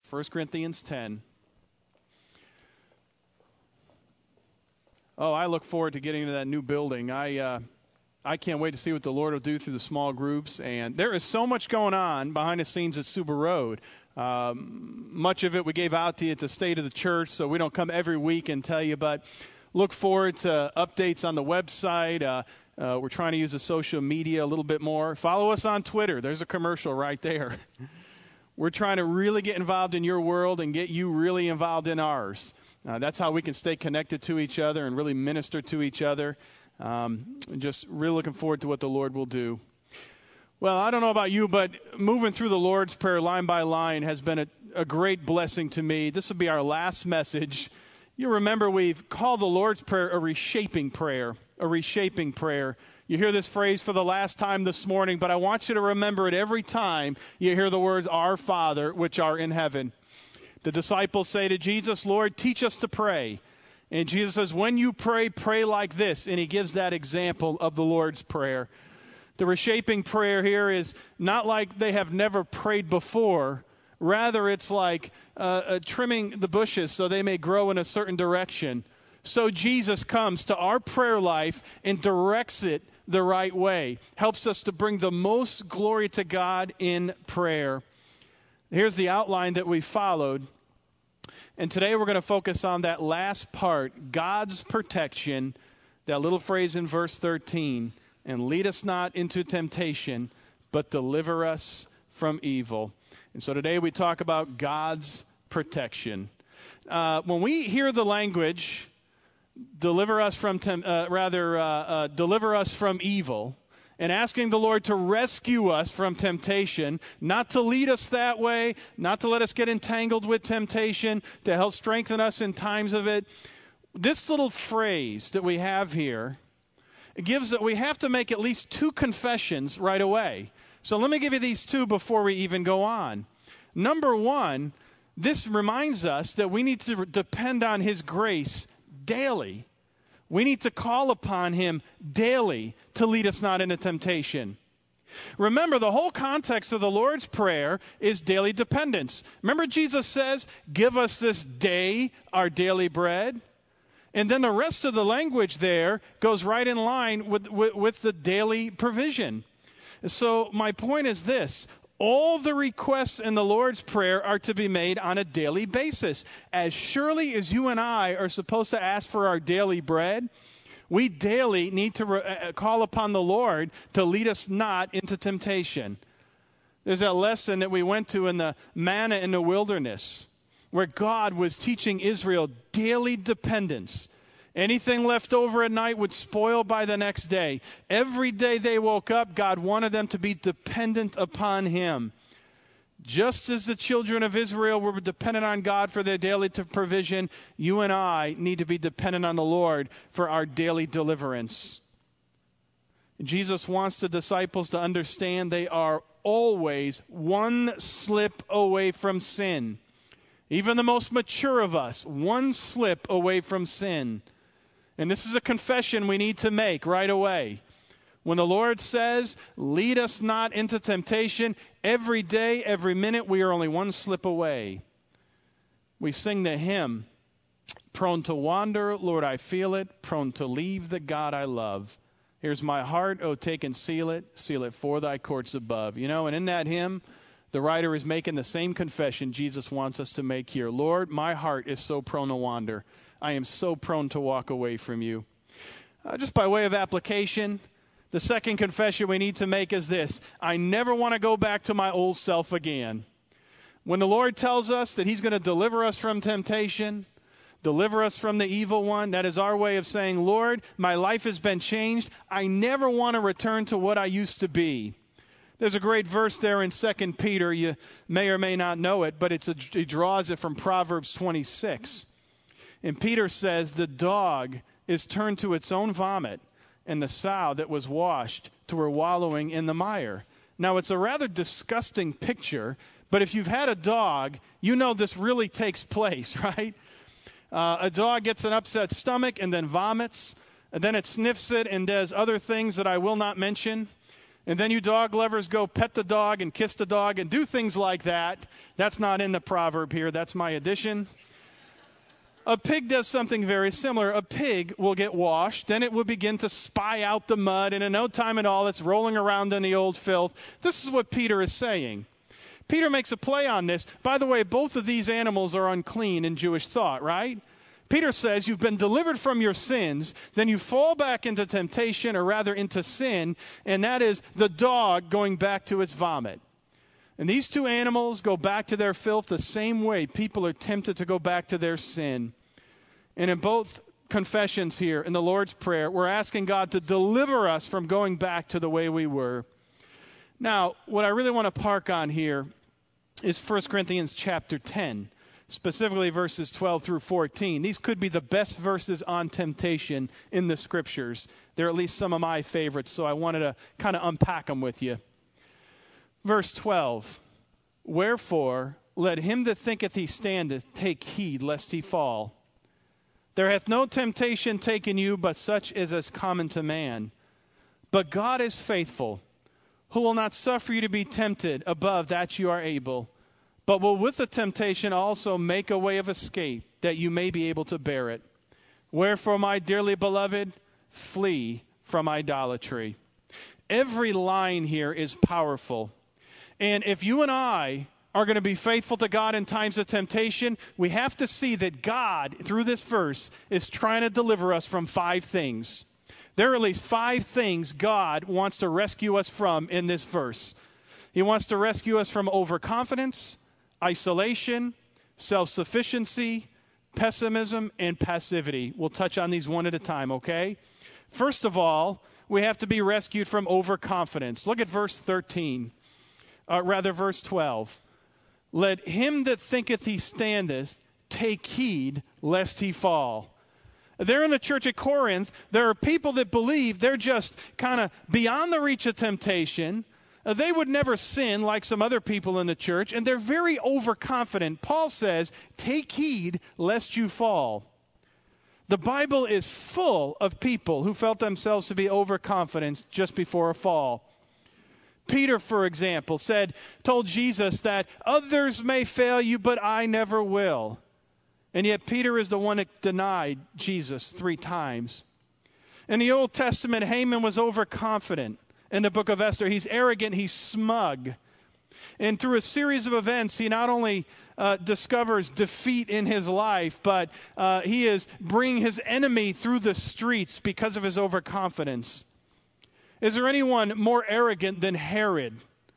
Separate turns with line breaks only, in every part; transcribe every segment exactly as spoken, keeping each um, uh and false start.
First Corinthians ten. Oh, I look forward to getting into that new building. I uh, I can't wait to see what the Lord will do through the small groups. And there is so much going on behind the scenes at Suba Road. Um, much of it we gave out to you at the State of the Church, so we don't come every week and tell you. But look forward to updates on the website. Uh, uh, we're trying to use the social media a little bit more. Follow us on Twitter. There's a commercial right there. We're trying to really get involved in your world and get you really involved in ours. Uh, that's how we can stay connected to each other and really minister to each other. Um, just really looking forward to what the Lord will do. Well, I don't know about you, but moving through the Lord's Prayer line by line has been a, a great blessing to me. This will be our last message. You remember we've called the Lord's Prayer a reshaping prayer, a reshaping prayer. You hear this phrase for the last time this morning, but I want you to remember it every time you hear the words, Our Father, which art in heaven. The disciples say to Jesus, Lord, teach us to pray. And Jesus says, when you pray, pray like this. And he gives that example of the Lord's Prayer. The reshaping prayer here is not like they have never prayed before. Rather, it's like uh, uh, trimming the bushes so they may grow in a certain direction. So Jesus comes to our prayer life and directs it the right way. Helps us to bring the most glory to God in prayer. Here's the outline that we followed. And today we're going to focus on that last part, God's protection, that little phrase in verse thirteen. And lead us not into temptation, but deliver us from evil. And so today we talk about God's protection. Uh, when we hear the language, deliver us from, tem- uh, rather, uh, uh, deliver us from evil, and asking the Lord to rescue us from temptation, not to lead us that way, not to let us get entangled with temptation, to help strengthen us in times of it. This little phrase that we have here gives that we have to make at least two confessions right away. So let me give you these two before we even go on. Number one, this reminds us that we need to depend on his grace daily. We need to call upon him daily to lead us not into temptation. Remember, the whole context of the Lord's Prayer is daily dependence. Remember, Jesus says, give us this day our daily bread. And then the rest of the language there goes right in line with, with, with the daily provision. So my point is this. All the requests in the Lord's Prayer are to be made on a daily basis. As surely as you and I are supposed to ask for our daily bread, we daily need to re- uh, call upon the Lord to lead us not into temptation. There's that lesson that we went to in the manna in the wilderness, where God was teaching Israel daily dependence. Anything left over at night would spoil by the next day. Every day they woke up, God wanted them to be dependent upon him. Just as the children of Israel were dependent on God for their daily provision, you and I need to be dependent on the Lord for our daily deliverance. Jesus wants the disciples to understand they are always one slip away from sin. Even the most mature of us, one slip away from sin. And this is a confession we need to make right away. When the Lord says, lead us not into temptation, every day, every minute, we are only one slip away. We sing the hymn, prone to wander, Lord, I feel it, prone to leave the God I love. Here's my heart, oh, take and seal it, seal it for thy courts above. You know, and in that hymn, the writer is making the same confession Jesus wants us to make here. Lord, my heart is so prone to wander. I am so prone to walk away from you. Uh, just by way of application, the second confession we need to make is this. I never want to go back to my old self again. When the Lord tells us that he's going to deliver us from temptation, deliver us from the evil one, that is our way of saying, Lord, my life has been changed. I never want to return to what I used to be. There's a great verse there in Second Peter. You may or may not know it, but it's a, it draws it from Proverbs twenty-six. And Peter says, the dog is turned to its own vomit, and the sow that was washed to her wallowing in the mire. Now, it's a rather disgusting picture, but if you've had a dog, you know this really takes place, right? Uh, a dog gets an upset stomach and then vomits, and then it sniffs it and does other things that I will not mention. And then you dog lovers go pet the dog and kiss the dog and do things like that. That's not in the proverb here. That's my addition. A pig does something very similar. A pig will get washed, then it will begin to spy out the mud, and in no time at all, it's rolling around in the old filth. This is what Peter is saying. Peter makes a play on this. By the way, both of these animals are unclean in Jewish thought, right? Peter says you've been delivered from your sins, then you fall back into temptation, or rather into sin, and that is the dog going back to its vomit. And these two animals go back to their filth the same way people are tempted to go back to their sin. And in both confessions here, in the Lord's Prayer, we're asking God to deliver us from going back to the way we were. Now, what I really want to park on here is First Corinthians chapter ten, specifically verses twelve through fourteen. These could be the best verses on temptation in the Scriptures. They're at least some of my favorites, so I wanted to kind of unpack them with you. Verse twelve, wherefore let him that thinketh he standeth take heed lest he fall. There hath no temptation taken you but such as is common to man. But God is faithful, who will not suffer you to be tempted above that you are able, but will with the temptation also make a way of escape, that you may be able to bear it. Wherefore, my dearly beloved, flee from idolatry. Every line here is powerful. And if you and I are going to be faithful to God in times of temptation, we have to see that God, through this verse, is trying to deliver us from five things. There are at least five things God wants to rescue us from in this verse. He wants to rescue us from overconfidence, isolation, self-sufficiency, pessimism, and passivity. We'll touch on these one at a time, okay? First of all, we have to be rescued from overconfidence. Look at verse thirteen. Uh, rather, verse twelve. Let him that thinketh he standeth take heed lest he fall. There in the church at Corinth, there are people that believe they're just kind of beyond the reach of temptation. Uh, they would never sin like some other people in the church, and they're very overconfident. Paul says, take heed lest you fall. The Bible is full of people who felt themselves to be overconfident just before a fall. Peter, for example, said, told Jesus that others may fail you, but I never will. And yet Peter is the one that denied Jesus three times. In the Old Testament, Haman was overconfident. In the book of Esther, he's arrogant, he's smug. And through a series of events, he not only uh, discovers defeat in his life, but uh, he is bringing his enemy through the streets because of his overconfidence. Is there anyone more arrogant than Herod?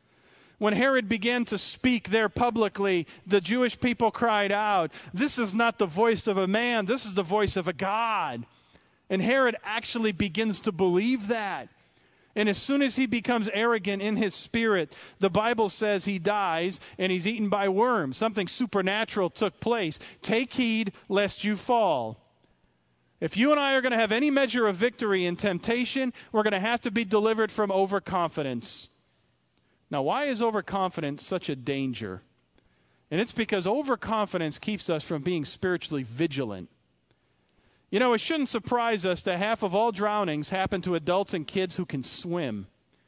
When Herod began to speak there publicly, the Jewish people cried out, this is not the voice of a man, this is the voice of a God. And Herod actually begins to believe that. And as soon as he becomes arrogant in his spirit, the Bible says he dies and he's eaten by worms. Something supernatural took place. Take heed lest you fall. If you and I are going to have any measure of victory in temptation, we're going to have to be delivered from overconfidence. Now, why is overconfidence such a danger? And it's because overconfidence keeps us from being spiritually vigilant. You know, it shouldn't surprise us that half of all drownings happen to adults and kids who can swim.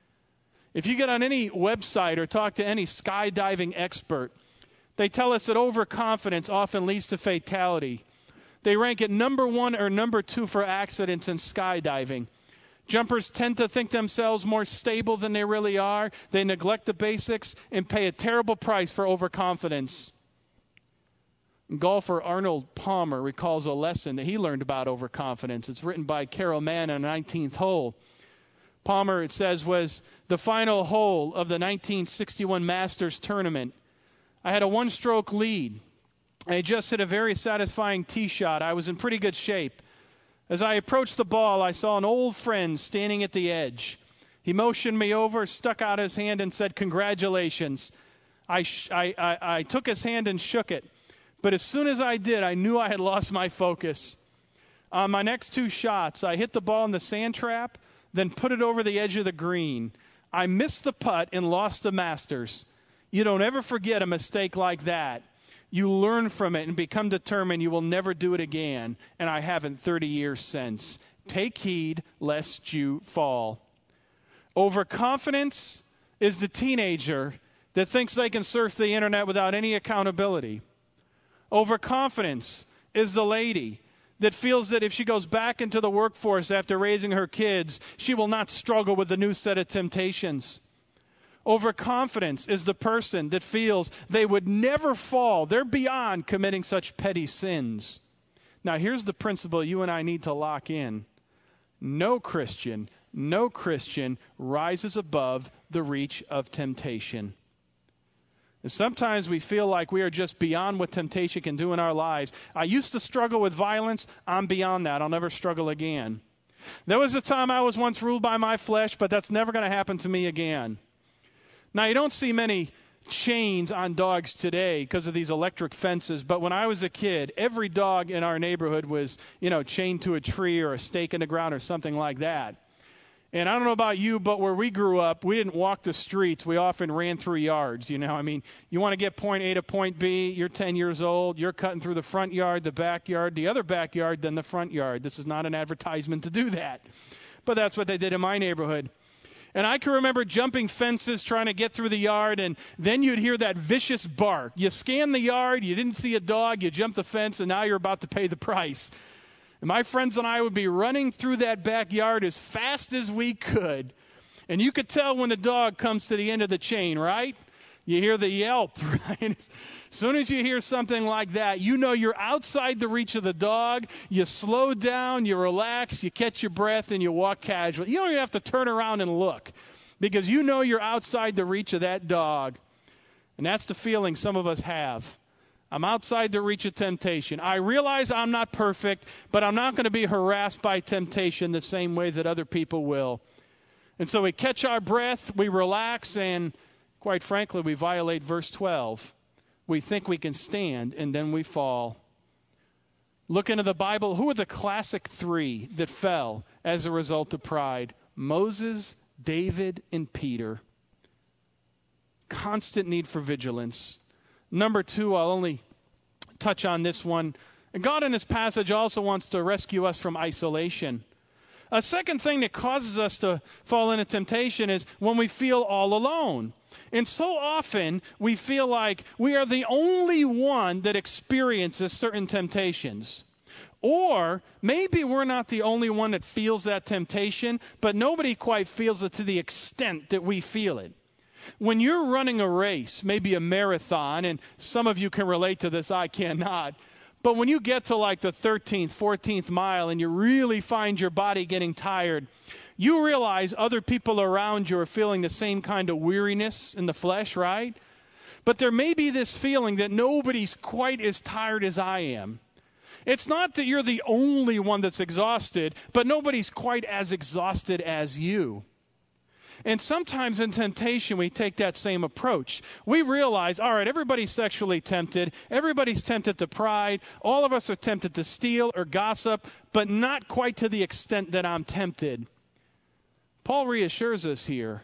If you get on any website or talk to any skydiving expert, they tell us that overconfidence often leads to fatality. They rank it number one or number two for accidents in skydiving. Jumpers tend to think themselves more stable than they really are. They neglect the basics and pay a terrible price for overconfidence. Golfer Arnold Palmer recalls a lesson that he learned about overconfidence. It's written by Carol Mann on the nineteenth hole. Palmer, it says, was the final hole of the nineteen sixty-one Masters tournament. I had a one-stroke lead. I had just hit a very satisfying tee shot. I was in pretty good shape. As I approached the ball, I saw an old friend standing at the edge. He motioned me over, stuck out his hand, and said, congratulations. I, sh- I, I, I took his hand and shook it. But as soon as I did, I knew I had lost my focus. On my next two shots, I hit the ball in the sand trap, then put it over the edge of the green. I missed the putt and lost the Masters. You don't ever forget a mistake like that. You learn from it and become determined you will never do it again. And I haven't thirty years since. Take heed lest you fall. Overconfidence is the teenager that thinks they can surf the internet without any accountability. Overconfidence is the lady that feels that if she goes back into the workforce after raising her kids, she will not struggle with the new set of temptations. Overconfidence is the person that feels they would never fall. They're beyond committing such petty sins. Now, here's the principle you and I need to lock in. No Christian, no Christian rises above the reach of temptation. And sometimes we feel like we are just beyond what temptation can do in our lives. I used to struggle with violence. I'm beyond that. I'll never struggle again. There was a time I was once ruled by my flesh, but that's never going to happen to me again. Now, you don't see many chains on dogs today because of these electric fences, but when I was a kid, every dog in our neighborhood was, you know, chained to a tree or a stake in the ground or something like that. And I don't know about you, but where we grew up, we didn't walk the streets. We often ran through yards, you know. I mean, you want to get point A to point B, you're ten years old, you're cutting through the front yard, the backyard, the other backyard, then the front yard. This is not an advertisement to do that. But that's what they did in my neighborhood. And I can remember jumping fences trying to get through the yard, and then you'd hear that vicious bark. You scanned the yard, you didn't see a dog, you jumped the fence, and now you're about to pay the price. And my friends and I would be running through that backyard as fast as we could. And you could tell when the dog comes to the end of the chain, right? You hear the yelp, right? As soon as you hear something like that, you know you're outside the reach of the dog. You slow down, you relax, you catch your breath, and you walk casually. You don't even have to turn around and look because you know you're outside the reach of that dog. And that's the feeling some of us have. I'm outside the reach of temptation. I realize I'm not perfect, but I'm not going to be harassed by temptation the same way that other people will. And so we catch our breath, we relax, and quite frankly, we violate verse twelve. We think we can stand, and then we fall. Look into the Bible. Who are the classic three that fell as a result of pride? Moses, David, and Peter. Constant need for vigilance. Number two, I'll only touch on this one. God in this passage also wants to rescue us from isolation. A second thing that causes us to fall into temptation is when we feel all alone. And so often we feel like we are the only one that experiences certain temptations. Or maybe we're not the only one that feels that temptation, but nobody quite feels it to the extent that we feel it. When you're running a race, maybe a marathon, and some of you can relate to this, I cannot, but when you get to like the thirteenth, fourteenth mile and you really find your body getting tired, you realize other people around you are feeling the same kind of weariness in the flesh, right? But there may be this feeling that nobody's quite as tired as I am. It's not that you're the only one that's exhausted, but nobody's quite as exhausted as you. And sometimes in temptation, we take that same approach. We realize, all right, everybody's sexually tempted. Everybody's tempted to pride. All of us are tempted to steal or gossip, but not quite to the extent that I'm tempted. Paul reassures us here.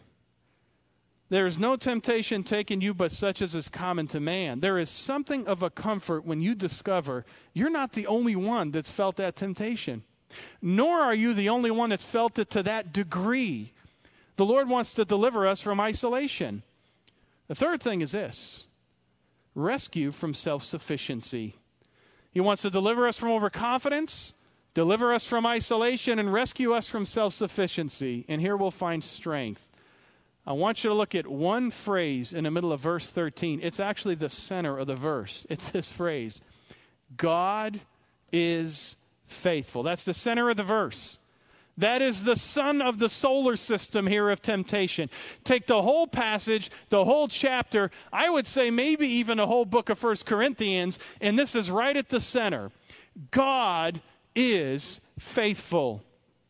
There is no temptation taken you but such as is common to man. There is something of a comfort when you discover you're not the only one that's felt that temptation. Nor are you the only one that's felt it to that degree. The Lord wants to deliver us from isolation. The third thing is this: rescue from self-sufficiency. He wants to deliver us from overconfidence, deliver us from isolation, and rescue us from self-sufficiency. And here we'll find strength. I want you to look at one phrase in the middle of verse thirteen. It's actually the center of the verse. It's this phrase: God is faithful. That's the center of the verse. That is the sun of the solar system here of temptation. Take the whole passage, the whole chapter, I would say maybe even the whole book of First Corinthians, and this is right at the center. God is faithful.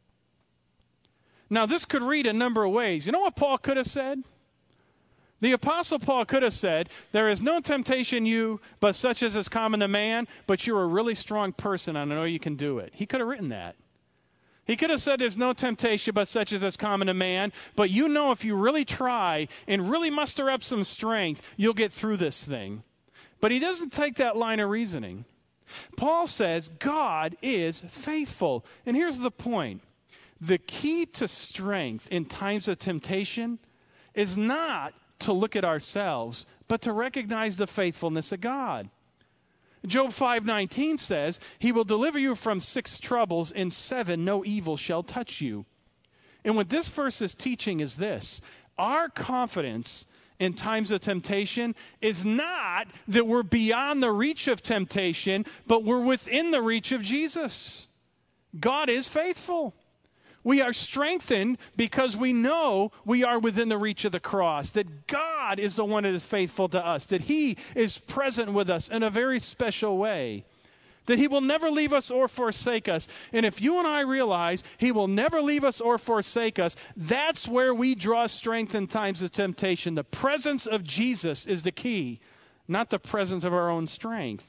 Now, this could read a number of ways. You know what Paul could have said? The Apostle Paul could have said, there is no temptation you, but such as is common to man, but you're a really strong person, and I know you can do it. He could have written that. He could have said there's no temptation but such as is common to man, but you know if you really try and really muster up some strength, you'll get through this thing. But he doesn't take that line of reasoning. Paul says God is faithful. And here's the point. The key to strength in times of temptation is not to look at ourselves, but to recognize the faithfulness of God. Job five nineteen says, he will deliver you from six troubles, in seven no evil shall touch you. And what this verse is teaching is this: our confidence in times of temptation is not that we're beyond the reach of temptation, but we're within the reach of Jesus. God is faithful. We are strengthened because we know we are within the reach of the cross, that God is the one that is faithful to us, that he is present with us in a very special way, that he will never leave us or forsake us. And if you and I realize he will never leave us or forsake us, that's where we draw strength in times of temptation. The presence of Jesus is the key, not the presence of our own strength.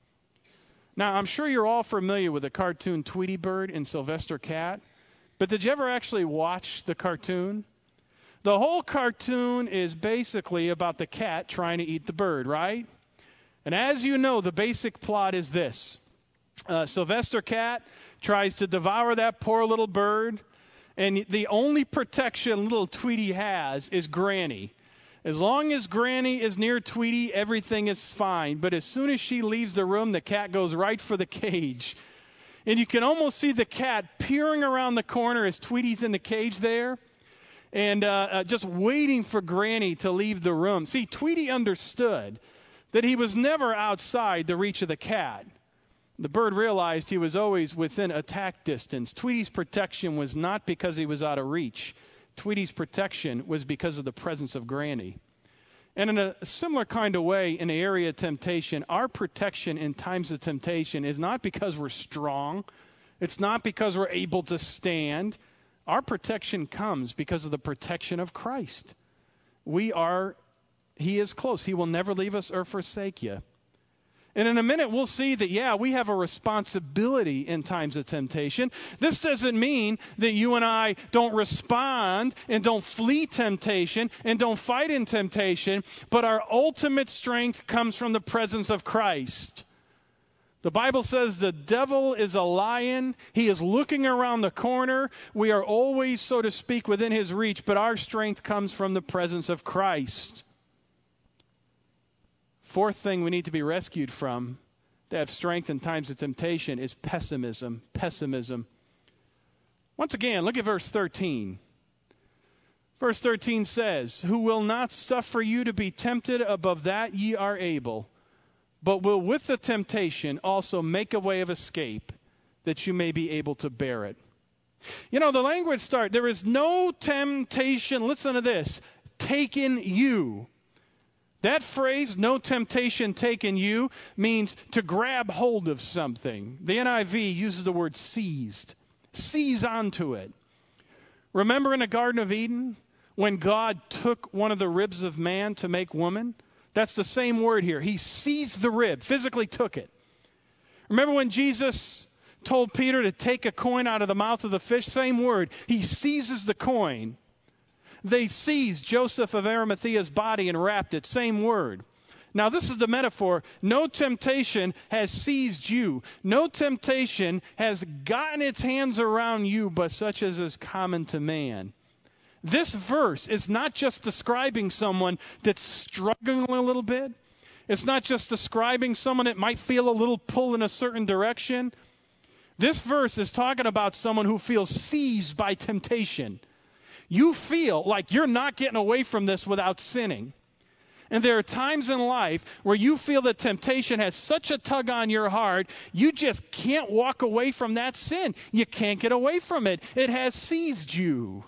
Now, I'm sure you're all familiar with the cartoon Tweety Bird and Sylvester Cat, but did you ever actually watch the cartoon? The whole cartoon is basically about the cat trying to eat the bird, right? And as you know, the basic plot is this. Uh, Sylvester Cat tries to devour that poor little bird, and the only protection little Tweety has is Granny. As long as Granny is near Tweety, everything is fine. But as soon as she leaves the room, the cat goes right for the cage. And you can almost see the cat peering around the corner as Tweety's in the cage there, and uh, uh, just waiting for Granny to leave the room. See, Tweety understood that he was never outside the reach of the cat. The bird realized he was always within attack distance. Tweety's protection was not because he was out of reach. Tweety's protection was because of the presence of Granny. And in a similar kind of way, in the area of temptation, our protection in times of temptation is not because we're strong. It's not because we're able to stand. Our protection comes because of the protection of Christ. We are, he is close. He will never leave us or forsake you. And in a minute, we'll see that, yeah, we have a responsibility in times of temptation. This doesn't mean that you and I don't respond and don't flee temptation and don't fight in temptation, but our ultimate strength comes from the presence of Christ. The Bible says the devil is a lion. He is looking around the corner. We are always, so to speak, within his reach, but our strength comes from the presence of Christ. Fourth thing we need to be rescued from, to have strength in times of temptation, is pessimism. Pessimism. Once again, look at verse thirteen. Verse thirteen says, who will not suffer you to be tempted above that ye are able, but will with the temptation also make a way of escape, that you may be able to bear it. You know, the language starts, there is no temptation, listen to this, taken you. That phrase, no temptation taken you, means to grab hold of something. The N I V uses the word seized. Seize onto it. Remember in the Garden of Eden, when God took one of the ribs of man to make woman? That's the same word here. He seized the rib, physically took it. Remember when Jesus told Peter to take a coin out of the mouth of the fish? Same word. He seizes the coin. They seized Joseph of Arimathea's body and wrapped it. Same word. Now, this is the metaphor. No temptation has seized you. No temptation has gotten its hands around you, but such as is common to man. This verse is not just describing someone that's struggling a little bit. It's not just describing someone that might feel a little pull in a certain direction. This verse is talking about someone who feels seized by temptation. You feel like you're not getting away from this without sinning. And there are times in life where you feel that temptation has such a tug on your heart, you just can't walk away from that sin. You can't get away from it. It has seized you.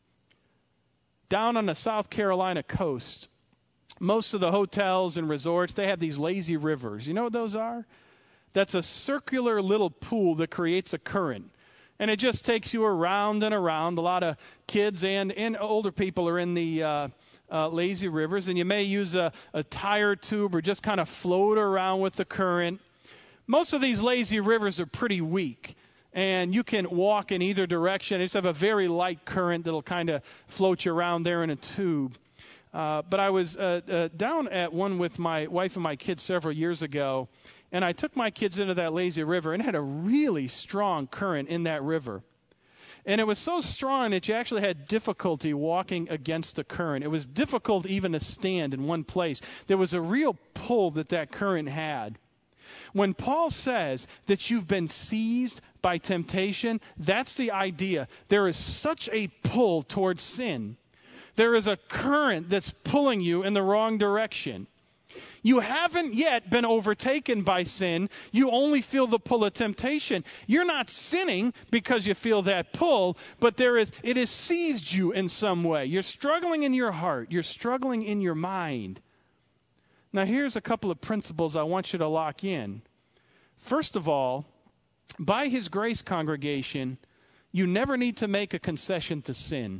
Down on the South Carolina coast, most of the hotels and resorts, they have these lazy rivers. You know what those are? That's a circular little pool that creates a current. And it just takes you around and around. A lot of kids and, and older people are in the uh, uh, lazy rivers. And you may use a, a tire tube or just kind of float around with the current. Most of these lazy rivers are pretty weak. And you can walk in either direction. They just have a very light current that'll kind of float you around there in a tube. Uh, but I was uh, uh, down at one with my wife and my kids several years ago. And I took my kids into that lazy river and had a really strong current in that river. And it was so strong that you actually had difficulty walking against the current. It was difficult even to stand in one place. There was a real pull that that current had. When Paul says that you've been seized by temptation, that's the idea. There is such a pull towards sin. There is a current that's pulling you in the wrong direction. You haven't yet been overtaken by sin. You only feel the pull of temptation. You're not sinning because you feel that pull, but there is it has seized you in some way. You're struggling in your heart. You're struggling in your mind. Now, here's a couple of principles I want you to lock in. First of all, by His grace, congregation, you never need to make a concession to sin.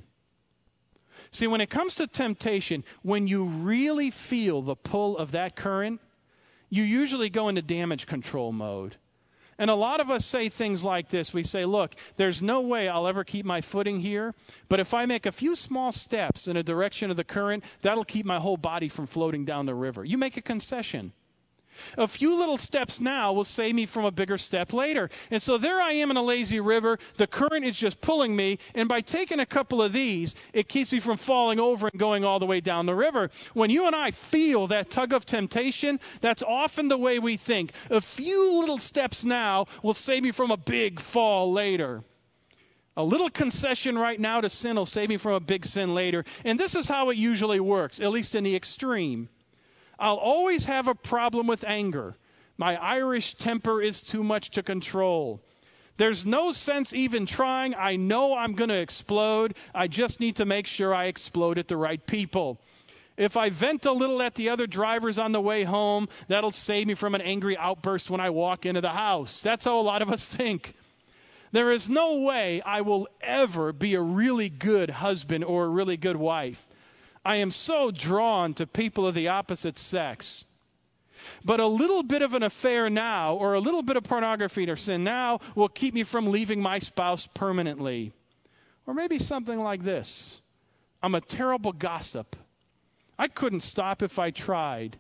See, when it comes to temptation, when you really feel the pull of that current, you usually go into damage control mode. And a lot of us say things like this. We say, look, there's no way I'll ever keep my footing here, but if I make a few small steps in a direction of the current, that'll keep my whole body from floating down the river. You make a concession. A few little steps now will save me from a bigger step later. And so there I am in a lazy river. The current is just pulling me. And by taking a couple of these, it keeps me from falling over and going all the way down the river. When you and I feel that tug of temptation, that's often the way we think. A few little steps now will save me from a big fall later. A little concession right now to sin will save me from a big sin later. And this is how it usually works, at least in the extreme. I'll always have a problem with anger. My Irish temper is too much to control. There's no sense even trying. I know I'm going to explode. I just need to make sure I explode at the right people. If I vent a little at the other drivers on the way home, that'll save me from an angry outburst when I walk into the house. That's how a lot of us think. There is no way I will ever be a really good husband or a really good wife. I am so drawn to people of the opposite sex. But a little bit of an affair now, or a little bit of pornography or sin now, will keep me from leaving my spouse permanently. Or maybe something like this. I'm a terrible gossip. I couldn't stop if I tried.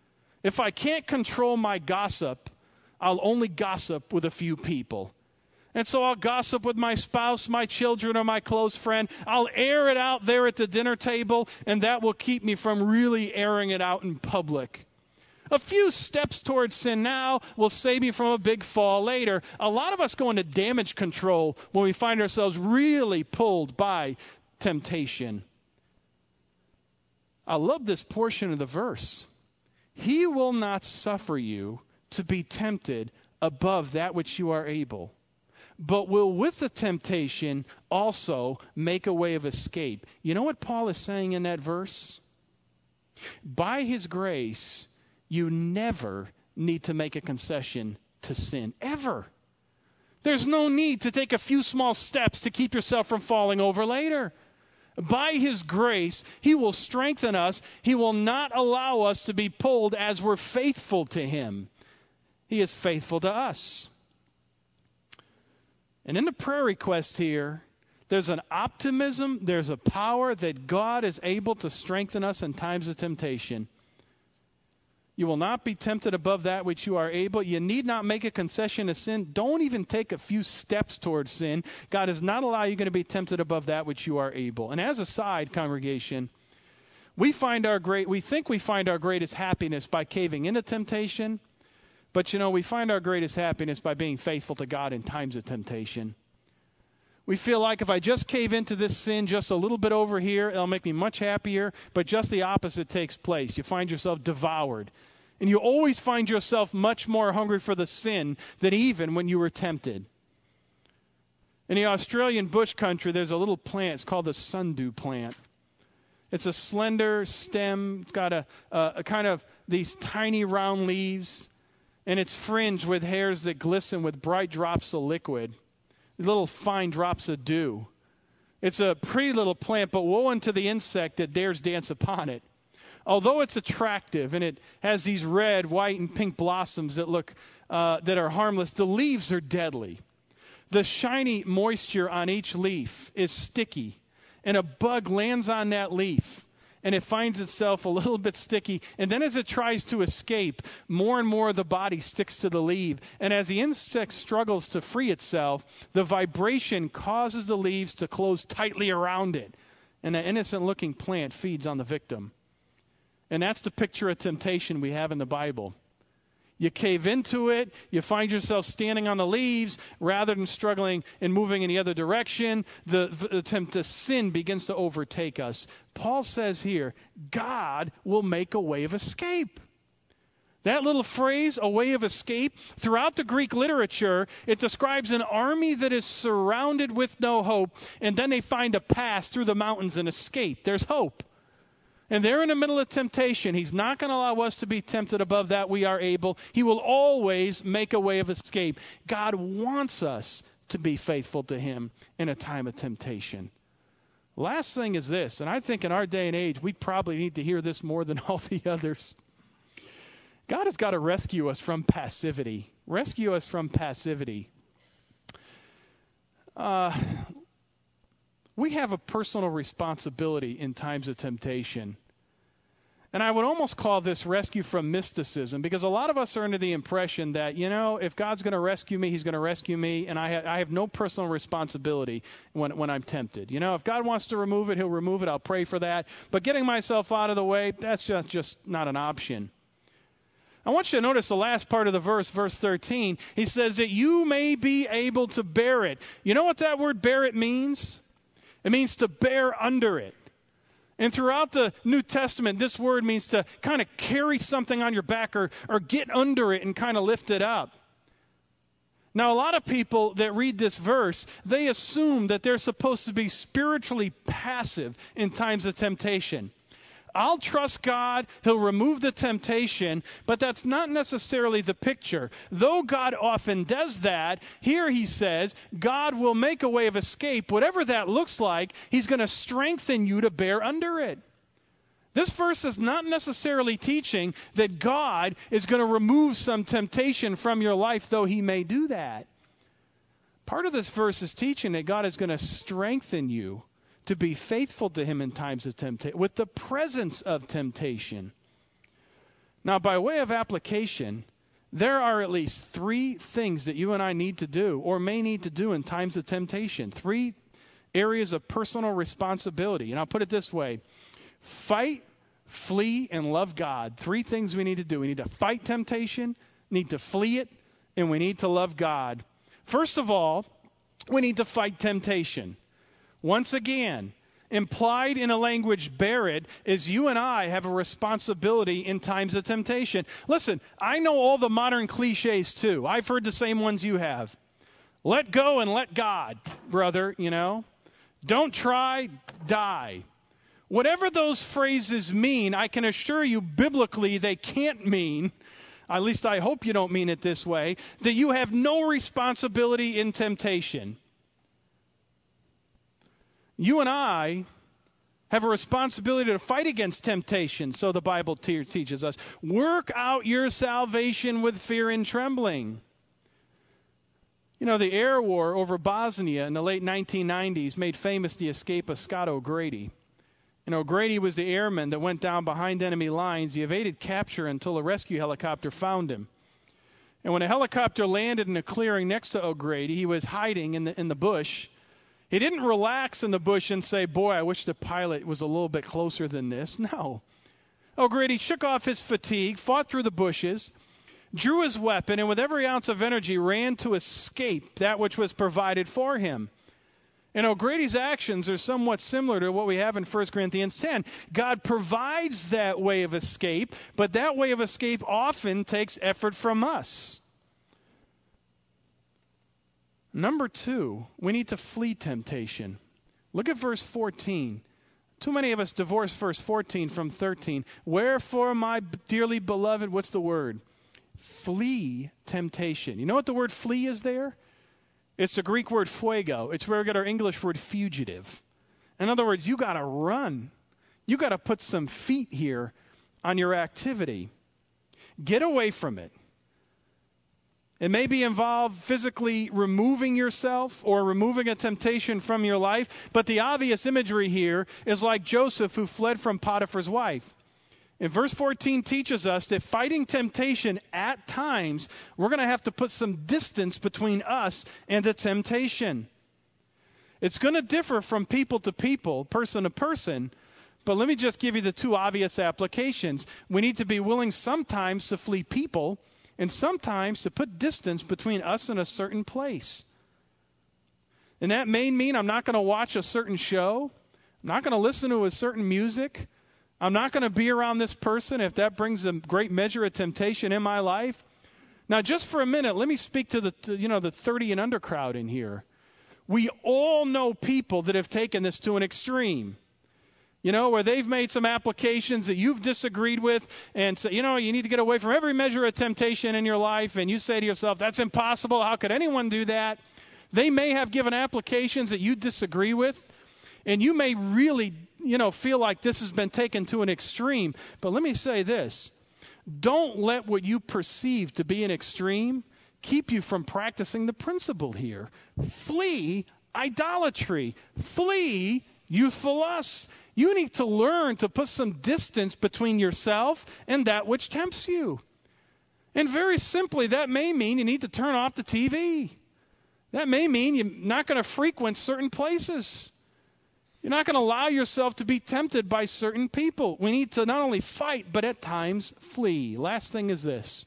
If I can't control my gossip, I'll only gossip with a few people. And so I'll gossip with my spouse, my children, or my close friend. I'll air it out there at the dinner table, and that will keep me from really airing it out in public. A few steps towards sin now will save me from a big fall later. A lot of us go into damage control when we find ourselves really pulled by temptation. I love this portion of the verse. He will not suffer you to be tempted above that which you are able, but will with the temptation also make a way of escape. You know what Paul is saying in that verse? By His grace, you never need to make a concession to sin, ever. There's no need to take a few small steps to keep yourself from falling over later. By His grace, He will strengthen us. He will not allow us to be pulled as we're faithful to Him. He is faithful to us. And in the prayer request here, there's an optimism, there's a power that God is able to strengthen us in times of temptation. You will not be tempted above that which you are able. You need not make a concession to sin. Don't even take a few steps towards sin. God does not allow you going to be tempted above that which you are able. And as a side, congregation, we find our great, we think we find our greatest happiness by caving into temptation. But, you know, we find our greatest happiness by being faithful to God in times of temptation. We feel like if I just cave into this sin just a little bit over here, it'll make me much happier, but just the opposite takes place. You find yourself devoured. And you always find yourself much more hungry for the sin than even when you were tempted. In the Australian bush country, there's a little plant. It's called the sundew plant. It's a slender stem. It's got a, a, a kind of these tiny round leaves. And it's fringed with hairs that glisten with bright drops of liquid, little fine drops of dew. It's a pretty little plant, but woe unto the insect that dares dance upon it. Although it's attractive and it has these red, white, and pink blossoms that look uh, that are harmless, the leaves are deadly. The shiny moisture on each leaf is sticky, and a bug lands on that leaf, and it finds itself a little bit sticky. And then as it tries to escape, more and more of the body sticks to the leaf. And as the insect struggles to free itself, the vibration causes the leaves to close tightly around it. And the innocent-looking plant feeds on the victim. And that's the picture of temptation we have in the Bible. You cave into it, you find yourself standing on the leaves rather than struggling and moving in the other direction. The, the attempt to sin begins to overtake us. Paul says here, God will make a way of escape. That little phrase, a way of escape, throughout the Greek literature, it describes an army that is surrounded with no hope, and then they find a pass through the mountains and escape. There's hope. And they're in the middle of temptation. He's not going to allow us to be tempted above that we are able. He will always make a way of escape. God wants us to be faithful to him in a time of temptation. Last thing is this, and I think in our day and age, we probably need to hear this more than all the others. God has got to rescue us from passivity. Rescue us from passivity. Uh... We have a personal responsibility in times of temptation. And I would almost call this rescue from mysticism, because a lot of us are under the impression that, you know, if God's going to rescue me, he's going to rescue me, and I, ha- I have no personal responsibility when, when I'm tempted. You know, if God wants to remove it, he'll remove it. I'll pray for that. But getting myself out of the way, that's just, just not an option. I want you to notice the last part of the verse, verse thirteen. He says that you may be able to bear it. You know what that word bear it means? It means to bear under it. And throughout the New Testament, this word means to kind of carry something on your back or, or get under it and kind of lift it up. Now, a lot of people that read this verse, they assume that they're supposed to be spiritually passive in times of temptation. I'll trust God, he'll remove the temptation, but that's not necessarily the picture. Though God often does that, here he says, God will make a way of escape. Whatever that looks like, he's going to strengthen you to bear under it. This verse is not necessarily teaching that God is going to remove some temptation from your life, though he may do that. Part of this verse is teaching that God is going to strengthen you to be faithful to him in times of temptation, with the presence of temptation. Now, by way of application, there are at least three things that you and I need to do, or may need to do in times of temptation. Three areas of personal responsibility. And I'll put it this way. Fight, flee, and love God. Three things we need to do. We need to fight temptation, need to flee it, and we need to love God. First of all, we need to fight temptation. Once again, implied in a language, bear it, is you and I have a responsibility in times of temptation. Listen, I know all the modern cliches too. I've heard the same ones you have. Let go and let God, brother, you know. Don't try, die. Whatever those phrases mean, I can assure you biblically they can't mean, at least I hope you don't mean it this way, that you have no responsibility in temptation. You and I have a responsibility to fight against temptation, so the Bible te- teaches us. Work out your salvation with fear and trembling. You know, the air war over Bosnia in the late nineteen nineties made famous the escape of Scott O'Grady. And O'Grady was the airman that went down behind enemy lines. He evaded capture until a rescue helicopter found him. And when a helicopter landed in a clearing next to O'Grady, he was hiding in the, in the bush. He didn't relax in the bush and say, boy, I wish the pilot was a little bit closer than this. No. O'Grady shook off his fatigue, fought through the bushes, drew his weapon, and with every ounce of energy ran to escape that which was provided for him. And O'Grady's actions are somewhat similar to what we have in First Corinthians ten. God provides that way of escape, but that way of escape often takes effort from us. Number two, we need to flee temptation. Look at verse fourteen. Too many of us divorce verse fourteen from thirteen. Wherefore, my dearly beloved, what's the word? Flee temptation. You know what the word flee is there? It's the Greek word fuego. It's where we get our English word fugitive. In other words, you got to run. You got to put some feet here on your activity. Get away from it. It may be involved physically removing yourself or removing a temptation from your life, but the obvious imagery here is like Joseph who fled from Potiphar's wife. And verse fourteen teaches us that fighting temptation at times, we're going to have to put some distance between us and the temptation. It's going to differ from people to people, person to person, but let me just give you the two obvious applications. We need to be willing sometimes to flee people and sometimes to put distance between us and a certain place. And that may mean I'm not going to watch a certain show. I'm not going to listen to a certain music. I'm not going to be around this person if that brings a great measure of temptation in my life. Now, just for a minute, let me speak to the to, you know the thirty and under crowd in here. We all know people that have taken this to an extreme. You know, where they've made some applications that you've disagreed with and say, you know, you need to get away from every measure of temptation in your life. And you say to yourself, that's impossible. How could anyone do that? They may have given applications that you disagree with. And you may really, you know, feel like this has been taken to an extreme. But let me say this. Don't let what you perceive to be an extreme keep you from practicing the principle here. Flee idolatry. Flee youthful lusts. You need to learn to put some distance between yourself and that which tempts you. And very simply, that may mean you need to turn off the T V. That may mean you're not going to frequent certain places. You're not going to allow yourself to be tempted by certain people. We need to not only fight, but at times flee. Last thing is this.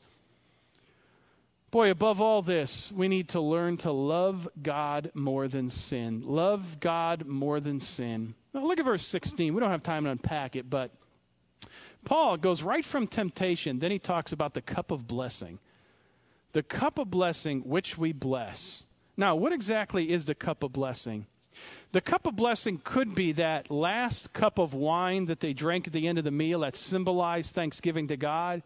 Boy, above all this, we need to learn to love God more than sin. Love God more than sin. Now look at verse sixteen. We don't have time to unpack it, but Paul goes right from temptation. Then he talks about the cup of blessing. The cup of blessing which we bless. Now, what exactly is the cup of blessing? The cup of blessing could be that last cup of wine that they drank at the end of the meal that symbolized thanksgiving to God.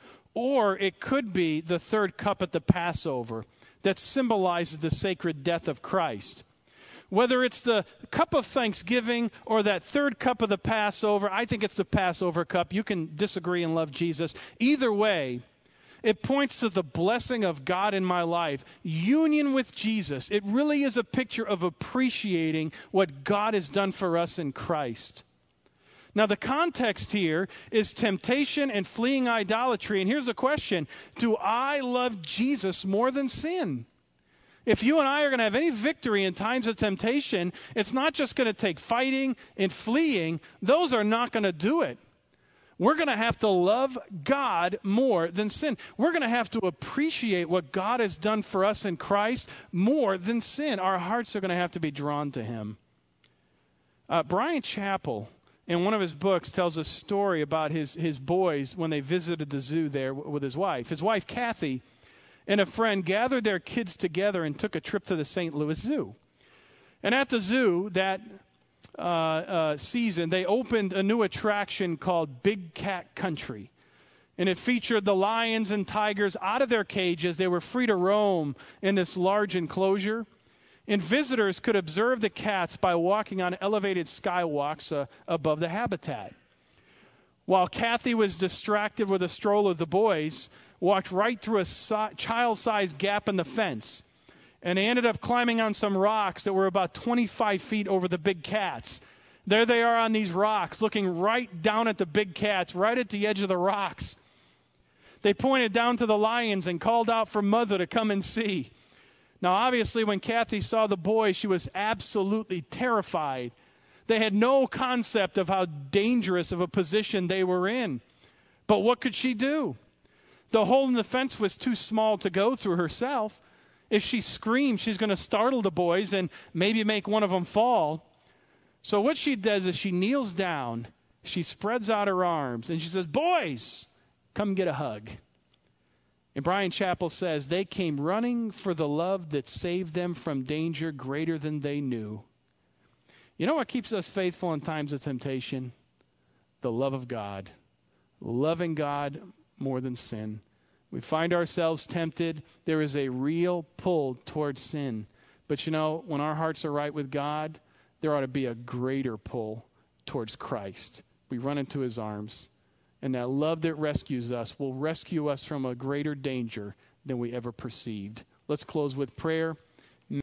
Or it could be the third cup at the Passover that symbolizes the sacred death of Christ. Whether it's the cup of thanksgiving or that third cup of the Passover, I think it's the Passover cup. You can disagree and love Jesus. Either way, it points to the blessing of God in my life. Union with Jesus. It really is a picture of appreciating what God has done for us in Christ. Now, the context here is temptation and fleeing idolatry. And here's the question. Do I love Jesus more than sin? If you and I are going to have any victory in times of temptation, it's not just going to take fighting and fleeing. Those are not going to do it. We're going to have to love God more than sin. We're going to have to appreciate what God has done for us in Christ more than sin. Our hearts are going to have to be drawn to Him. Uh, Bryan Chapell, in one of his books, tells a story about his, his boys when they visited the zoo there w- with his wife. His wife, Kathy, and a friend gathered their kids together and took a trip to the Saint Louis Zoo. And at the zoo that uh, uh, season, they opened a new attraction called Big Cat Country. And it featured the lions and tigers out of their cages. They were free to roam in this large enclosure. And visitors could observe the cats by walking on elevated skywalks uh, above the habitat. While Kathy was distracted with a stroller, the boys walked right through a si- child-sized gap in the fence. And they ended up climbing on some rocks that were about twenty-five feet over the big cats. There they are on these rocks, looking right down at the big cats, right at the edge of the rocks. They pointed down to the lions and called out for Mother to come and see. Now, obviously, when Kathy saw the boys, she was absolutely terrified. They had no concept of how dangerous of a position they were in. But what could she do? The hole in the fence was too small to go through herself. If she screamed, she's going to startle the boys and maybe make one of them fall. So what she does is she kneels down, she spreads out her arms, and she says, "Boys, come get a hug." And Bryan Chapell says, they came running for the love that saved them from danger greater than they knew. You know what keeps us faithful in times of temptation? The love of God. Loving God more than sin. We find ourselves tempted. There is a real pull towards sin. But you know, when our hearts are right with God, there ought to be a greater pull towards Christ. We run into His arms. And that love that rescues us will rescue us from a greater danger than we ever perceived. Let's close with prayer.